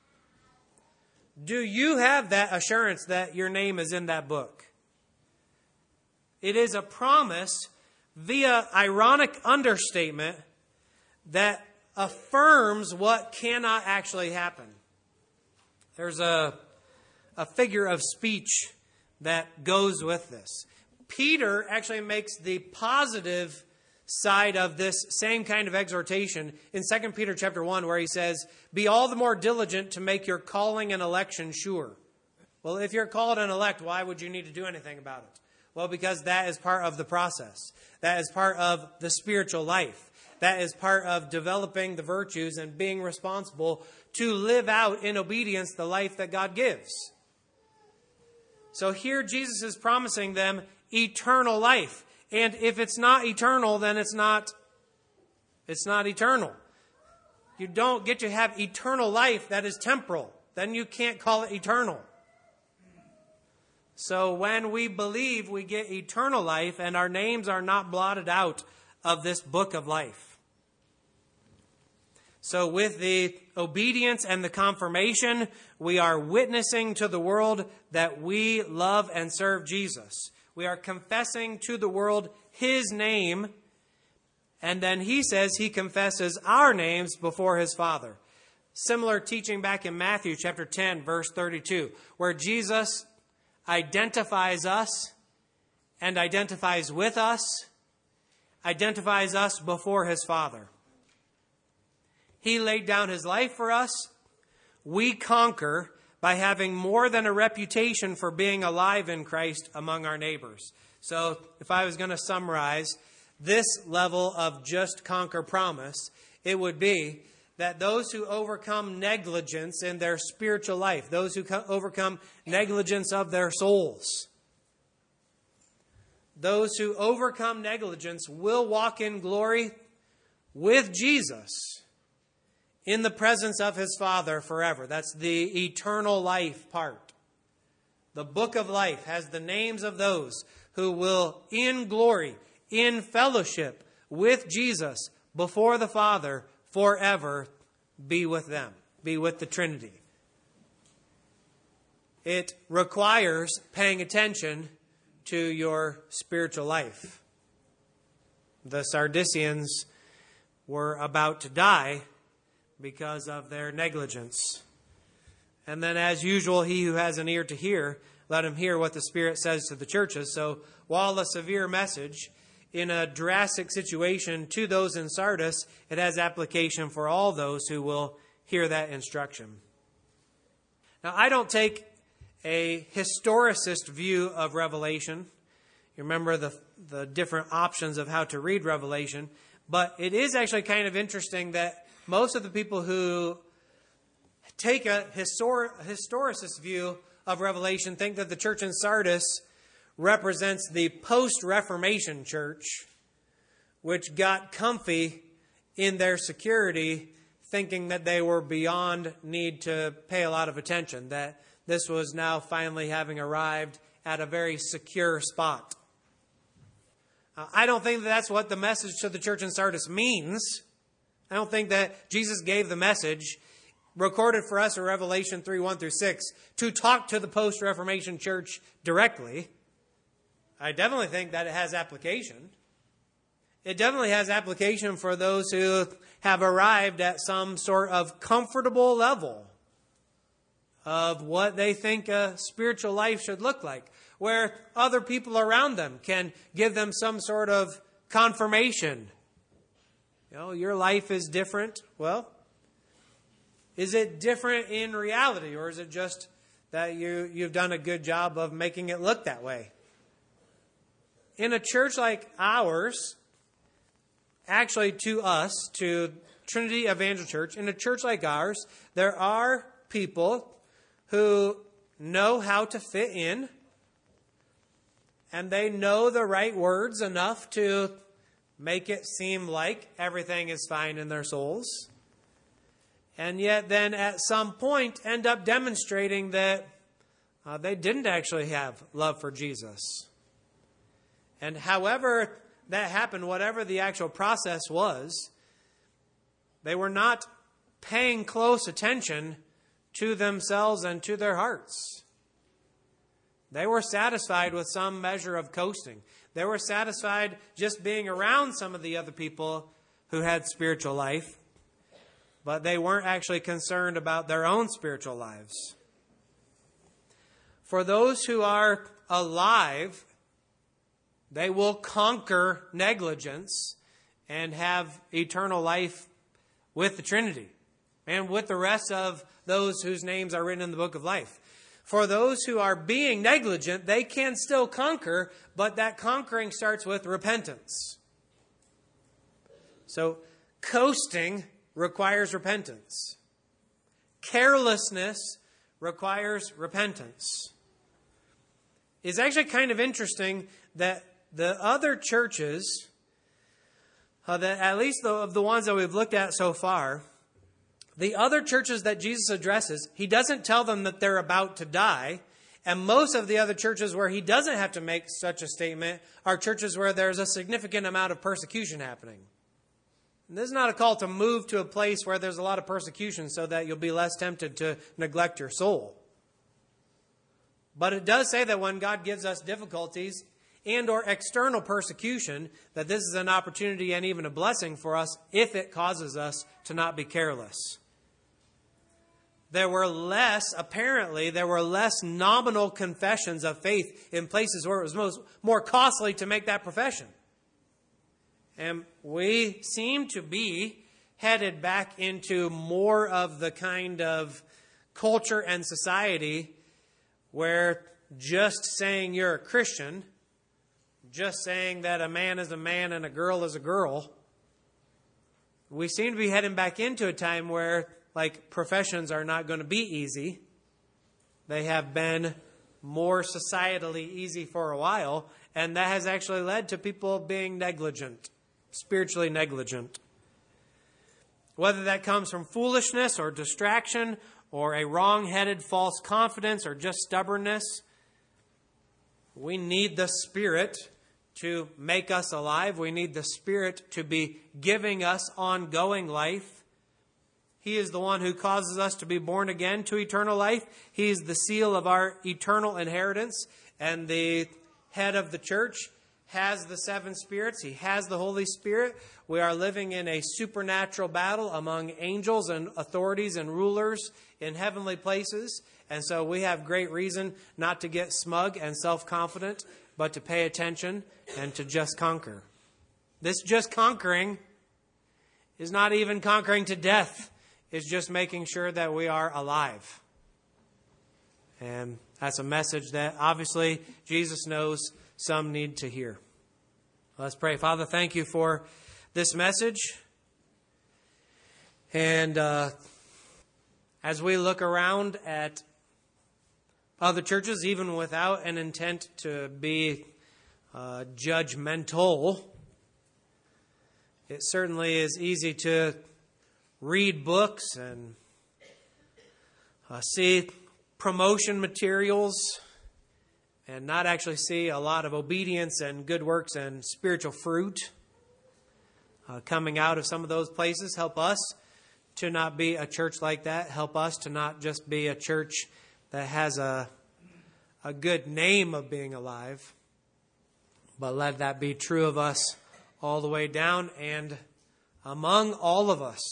Do you have that assurance that your name is in that book? It is a promise via ironic understatement that affirms what cannot actually happen. There's a figure of speech that goes with this. Peter actually makes the positive side of this same kind of exhortation in 2 Peter chapter 1, where he says, be all the more diligent to make your calling and election sure. Well, if you're called and elect, why would you need to do anything about it? Well, because that is part of the process. That is part of the spiritual life. That is part of developing the virtues and being responsible to live out in obedience the life that God gives. So here Jesus is promising them eternal life. And if it's not eternal, then it's not eternal. You don't get to have eternal life that is temporal. Then you can't call it eternal. So when we believe, we get eternal life, and our names are not blotted out of this book of life. So with the obedience and the confirmation, we are witnessing to the world that we love and serve Jesus. We are confessing to the world his name, and then he says he confesses our names before his Father. Similar teaching back in Matthew chapter 10, verse 32, where Jesus identifies us and identifies with us, identifies us before his Father. He laid down his life for us. We conquer by having more than a reputation for being alive in Christ among our neighbors. So if I was going to summarize this level of just conquer promise, it would be that those who overcome negligence in their spiritual life, those who overcome negligence of their souls, those who overcome negligence will walk in glory with Jesus in the presence of his Father forever. That's the eternal life part. The book of life has the names of those who will, in glory, in fellowship with Jesus before the Father, forever be with them, be with the Trinity. It requires paying attention to your spiritual life. The Sardisians were about to die because of their negligence. And then, as usual, he who has an ear to hear let them hear what the Spirit says to the churches. So while a severe message in a drastic situation to those in Sardis, it has application for all those who will hear that instruction. Now, I don't take a historicist view of Revelation. You remember the different options of how to read Revelation. But it is actually kind of interesting that most of the people who take a historicist view of Revelation think that the church in Sardis represents the post-Reformation church, which got comfy in their security, thinking that they were beyond need to pay a lot of attention, that this was now finally having arrived at a very secure spot. I don't think that that's what the message to the church in Sardis means. I don't think that Jesus gave the message recorded for us in Revelation 3, 1 through 6 to talk to the post-Reformation church directly. I definitely think that it has application. It definitely has application for those who have arrived at some sort of comfortable level of what they think a spiritual life should look like, where other people around them can give them some sort of confirmation. You know, your life is different. Well, is it different in reality, or is it just that you've done a good job of making it look that way? In a church like ours, actually to us, to Trinity Evangel Church, in a church like ours, there are people who know how to fit in, and they know the right words enough to make it seem like everything is fine in their souls, and yet then at some point end up demonstrating that they didn't actually have love for Jesus. And however that happened, whatever the actual process was, they were not paying close attention to themselves and to their hearts. They were satisfied with some measure of coasting. They were satisfied just being around some of the other people who had spiritual life, but they weren't actually concerned about their own spiritual lives. For those who are alive, they will conquer negligence and have eternal life with the Trinity and with the rest of those whose names are written in the book of life. For those who are being negligent, they can still conquer, but that conquering starts with repentance. So, coasting requires repentance. Carelessness requires repentance. It's actually kind of interesting that the other churches, that at least of the ones that we've looked at so far, the other churches that Jesus addresses, he doesn't tell them that they're about to die. And most of the other churches where he doesn't have to make such a statement are churches where there's a significant amount of persecution happening. And this is not a call to move to a place where there's a lot of persecution so that you'll be less tempted to neglect your soul. But it does say that when God gives us difficulties and or external persecution, that this is an opportunity and even a blessing for us if it causes us to not be careless. There were less nominal confessions of faith in places where it was more costly to make that profession. And we seem to be headed back into more of the kind of culture and society where just saying you're a Christian, just saying that a man is a man and a girl is a girl, we seem to be heading back into a time where, like, professions are not going to be easy. They have been more societally easy for a while, and that has actually led to people being negligent, spiritually negligent. Whether that comes from foolishness or distraction or a wrong-headed false confidence or just stubbornness, we need the Spirit to make us alive. We need the Spirit to be giving us ongoing life. He is the one who causes us to be born again to eternal life. He is the seal of our eternal inheritance. And the head of the church has the seven spirits. He has the Holy Spirit. We are living in a supernatural battle among angels and authorities and rulers in heavenly places. And so we have great reason not to get smug and self-confident, but to pay attention and to just conquer. This just conquering is not even conquering to death. It's just making sure that we are alive. And that's a message that obviously Jesus knows some need to hear. Let's pray. Father, thank you for this message. And as we look around at other churches, even without an intent to be judgmental, it certainly is easy to read books and see promotion materials and not actually see a lot of obedience and good works and spiritual fruit coming out of some of those places. Help us to not be a church like that. Help us to not just be a church that has a good name of being alive, but let that be true of us all the way down and among all of us.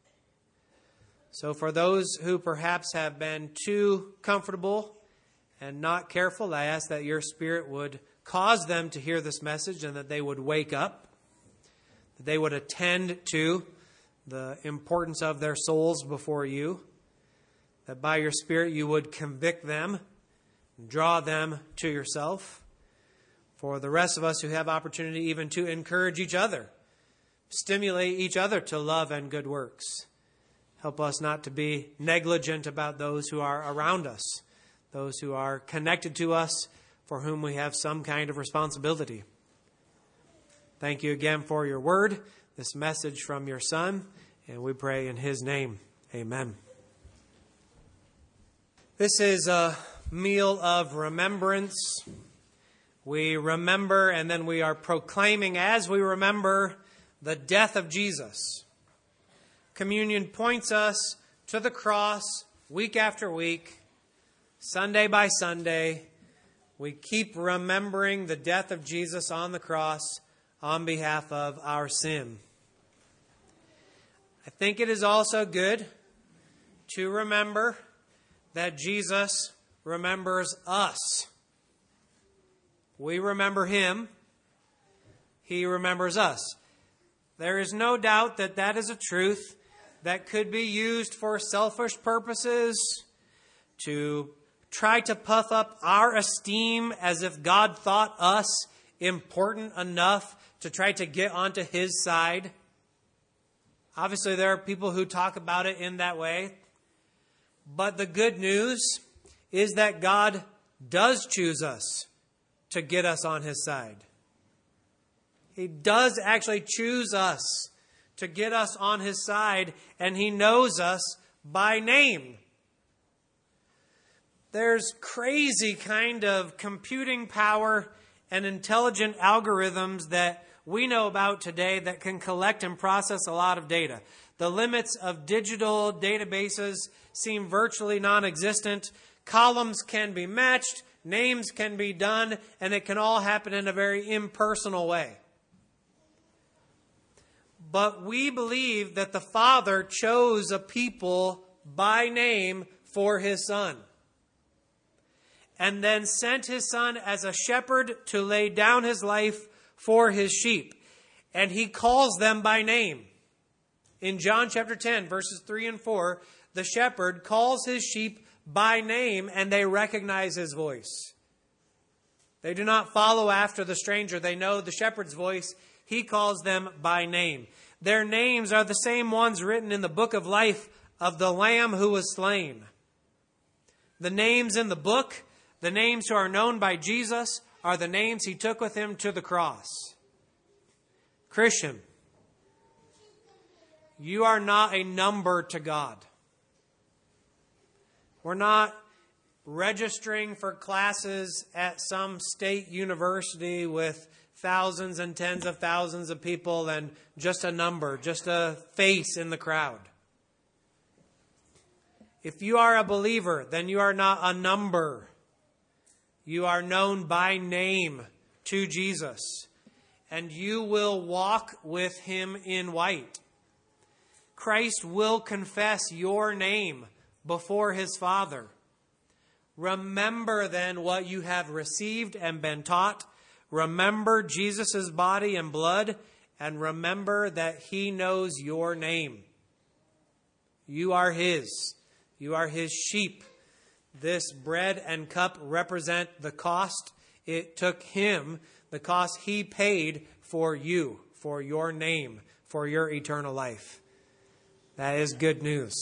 So for those who perhaps have been too comfortable and not careful, I ask that your Spirit would cause them to hear this message and that they would wake up, that they would attend to the importance of their souls before you, that by your Spirit you would convict them, draw them to yourself. For the rest of us who have opportunity even to encourage each other, stimulate each other to love and good works. Help us not to be negligent about those who are around us, those who are connected to us, for whom we have some kind of responsibility. Thank you again for your word, this message from your Son, and we pray in his name. Amen. This is a meal of remembrance. We remember and then we are proclaiming as we remember the death of Jesus. Communion points us to the cross week after week, Sunday by Sunday. We keep remembering the death of Jesus on the cross on behalf of our sin. I think it is also good to remember that Jesus remembers us. We remember him. He remembers us. There is no doubt that that is a truth that could be used for selfish purposes, to try to puff up our esteem as if God thought us important enough to try to get onto his side. Obviously, there are people who talk about it in that way. But the good news is that God does choose us to get us on his side. He does actually choose us to get us on his side, and he knows us by name. There's crazy kind of computing power and intelligent algorithms that we know about today that can collect and process a lot of data. The limits of digital databases seem virtually non-existent. Columns can be matched, names can be done, and it can all happen in a very impersonal way. But we believe that the Father chose a people by name for his Son, and then sent his Son as a shepherd to lay down his life for his sheep. And he calls them by name. In John chapter 10, verses 3 and 4, the shepherd calls his sheep by name, and they recognize his voice. They do not follow after the stranger. They know the shepherd's voice. He calls them by name. Their names are the same ones written in the book of life of the Lamb who was slain. The names in the book, the names who are known by Jesus, are the names he took with him to the cross. Christian, you are not a number to God. We're not registering for classes at some state university with thousands and tens of thousands of people and just a number, just a face in the crowd. If you are a believer, then you are not a number. You are known by name to Jesus, and you will walk with him in white. Christ will confess your name before his Father. Remember then what you have received and been taught. Remember Jesus' body and blood, and remember that he knows your name. You are his. You are his sheep. This bread and cup represent the cost it took him, the cost he paid for you, for your name, for your eternal life. That is good news.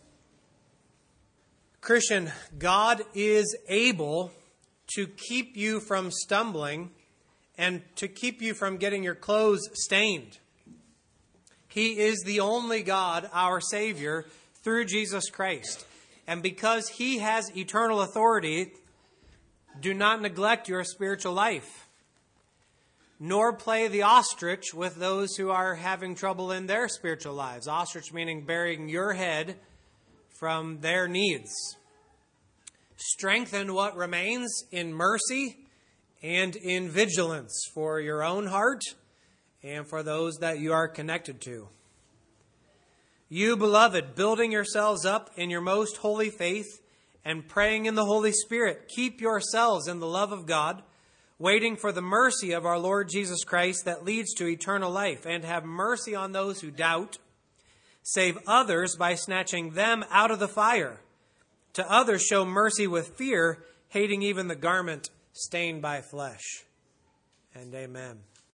Christian, God is able to keep you from stumbling and to keep you from getting your clothes stained. He is the only God, our Savior, through Jesus Christ. And because he has eternal authority, do not neglect your spiritual life, nor play the ostrich with those who are having trouble in their spiritual lives. Ostrich meaning burying your head from their needs. Strengthen what remains in mercy and in vigilance for your own heart and for those that you are connected to. You, beloved, building yourselves up in your most holy faith and praying in the Holy Spirit, keep yourselves in the love of God, waiting for the mercy of our Lord Jesus Christ that leads to eternal life, and have mercy on those who doubt. Save others by snatching them out of the fire. To others show mercy with fear, hating even the garment stained by flesh. And amen.